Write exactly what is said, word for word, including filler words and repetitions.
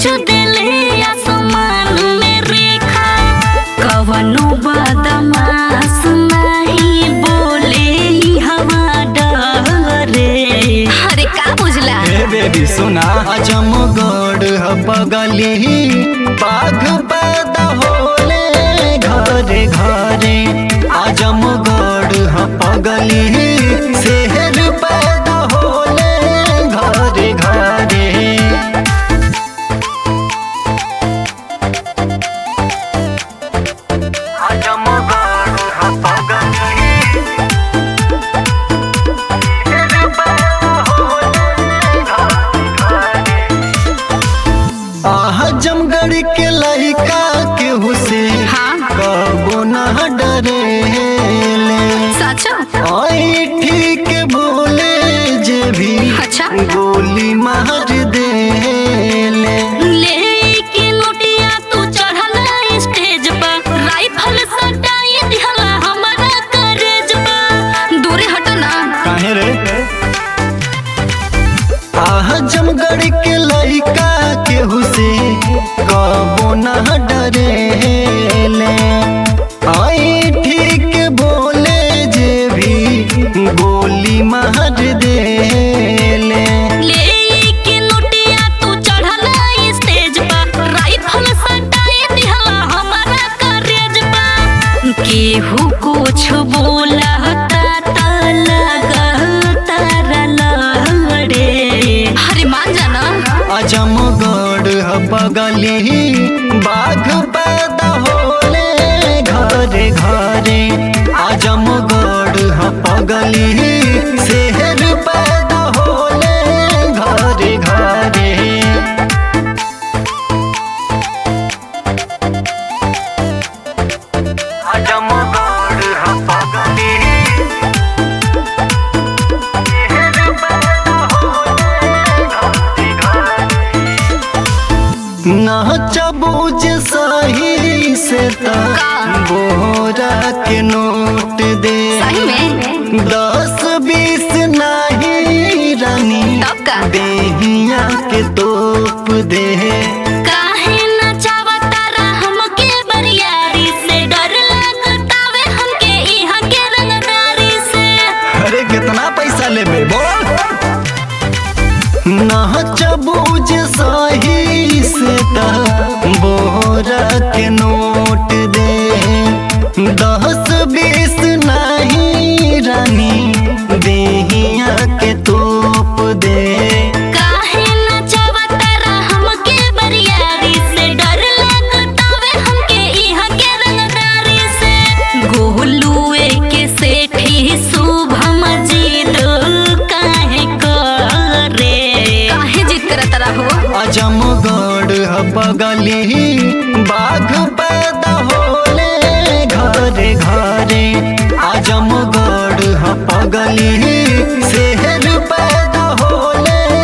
बीच दिले आसमान में रेखा कवनो बदमाश नहीं बोले ही हवा डरे। अरे का बुझला हे बेबी सुना आजमगढ़ बगली बाघ पैदा होले घरे घरे। आजमगढ़ बगली शहर पैदा होले घरे घरे। आजमगढ़ के लड़का केहू से हाँ। कबो न डरेले। सचो आई ठीक बोले जे भी अच्छा। गोली मार देले। लेके नोटिया तू चढ़ला स्टेज पर राइफल सटाई दिहला हमरा करेज पर। दूरे हट ना काहे रे आजमगढ़ के लड़का केहू से कबो न डरेले। आई ठीक बोले जे भी गोली मार देले। लेके नोटिया तू चढ़ला स्टेज पर राइफल सटाई दिहला हमरा करेज पर। केहू कुछ बोला ता लगता लड़े। अरे मान जाना आजमगढ़ बगली बाघ पैदा होले घरे घरे। आजमगढ़ बगली शहर पैदा होले घरे घरे। आजमगढ़ बगली नाचबूझ सही से बोरा के नोट दे। सही में दस बीस नहीं रानी तब का देहिया के तोप दे। काहे नचावता रा हमके बरियारी से डर लगतावे हमके इहाँ के रंगदारी से। अरे कितना पैसा लेबे बोल। नाचबूझ सही से बोरा के नोट दे। दस बीस नहीं रानी देहिया के तोप दे। काहे नचावता रा हमके बरियारी से डर लगतावे हमके इहाँ के रंगदारी से। गोलुए के सेठी शुभम जीत काहे करे। काहे जीत करत रहो आजमगढ़ बगली बाघ पैदा होले घरे घरे। आजमगढ़ बगली शहर पैदा होले